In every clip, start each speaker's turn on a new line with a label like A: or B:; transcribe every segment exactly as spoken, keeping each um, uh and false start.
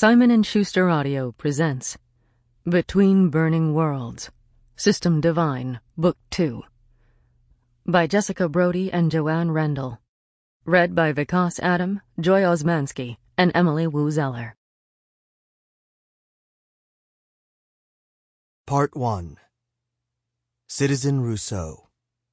A: Simon and Schuster Audio presents Between Burning Worlds, System Divine, Book two, by Jessica Brody and Joanne Rendell. Read by Vikas Adam, Joy Osmansky, and Emily Wu Zeller.
B: Part one. Citizen Rousseau.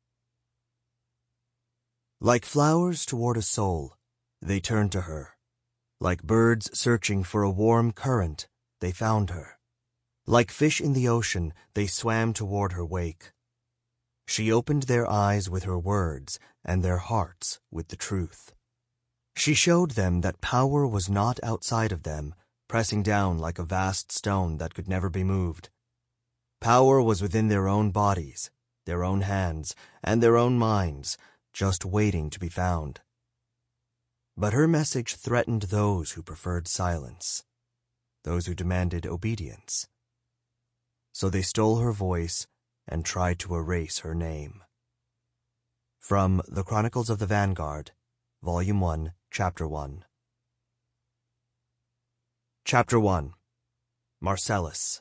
B: Like flowers toward a soul, they turned to her. Like birds searching for a warm current, they found her. Like fish in the ocean, they swam toward her wake. She opened their eyes with her words and their hearts with the truth. She showed them that power was not outside of them, pressing down like a vast stone that could never be moved. Power was within their own bodies, their own hands, and their own minds, just waiting to be found. But her message threatened those who preferred silence, those who demanded obedience. So they stole her voice and tried to erase her name. From The Chronicles of the Vanguard, Volume one, Chapter one. Chapter one. Marcellus.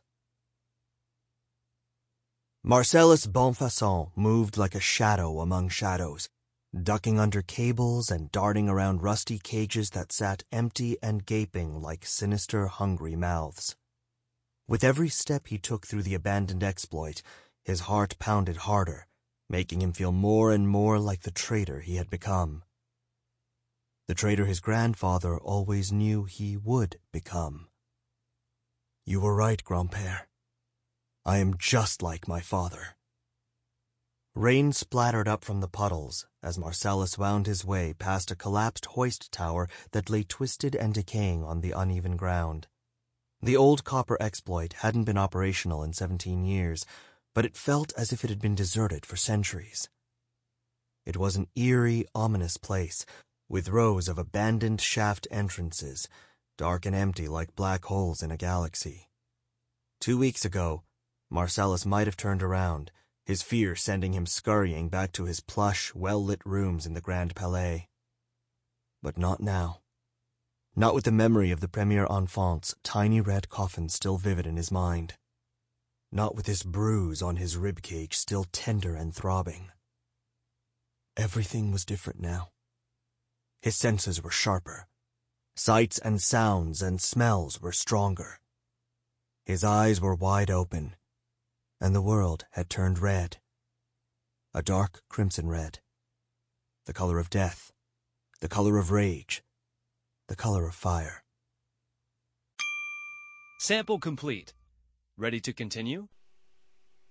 B: Marcellus Bonfaçon moved like a shadow among shadows, ducking under cables and darting around rusty cages that sat empty and gaping like sinister, hungry mouths. With every step he took through the abandoned exploit, his heart pounded harder, making him feel more and more like the traitor he had become. The traitor his grandfather always knew he would become. You were right, Grand-Père. I am just like my father. Rain splattered up from the puddles as Marcellus wound his way past a collapsed hoist tower that lay twisted and decaying on the uneven ground. The old copper exploit hadn't been operational in seventeen years, but it felt as if it had been deserted for centuries. It was an eerie, ominous place, with rows of abandoned shaft entrances, dark and empty like black holes in a galaxy. Two weeks ago, Marcellus might have turned around, his fear sending him scurrying back to his plush, well-lit rooms in the Grand Palais. But not now. Not with the memory of the Premier Enfant's tiny red coffin still vivid in his mind. Not with this bruise on his ribcage still tender and throbbing. Everything was different now. His senses were sharper. Sights and sounds and smells were stronger. His eyes were wide open, and the world had turned red. A dark crimson red. The color of death. The color of rage. The color of fire.
C: Sample complete. Ready to continue?